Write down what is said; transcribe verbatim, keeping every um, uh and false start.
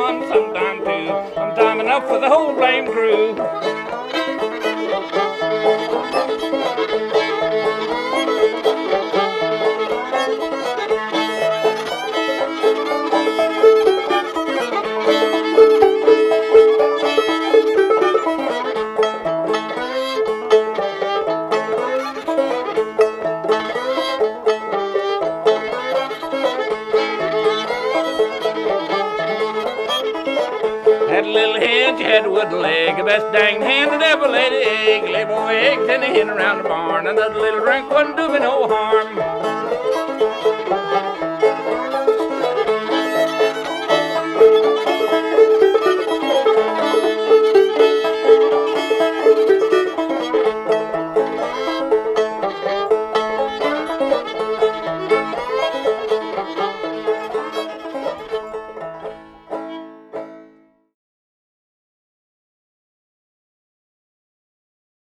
one, sometime two, sometime enough for the whole blame crew. Had a little hen, she had a wooden leg, the best dang hen that ever laid an egg. Lay more eggs than a hen around the barn. Another little drink wouldn't do me no harm.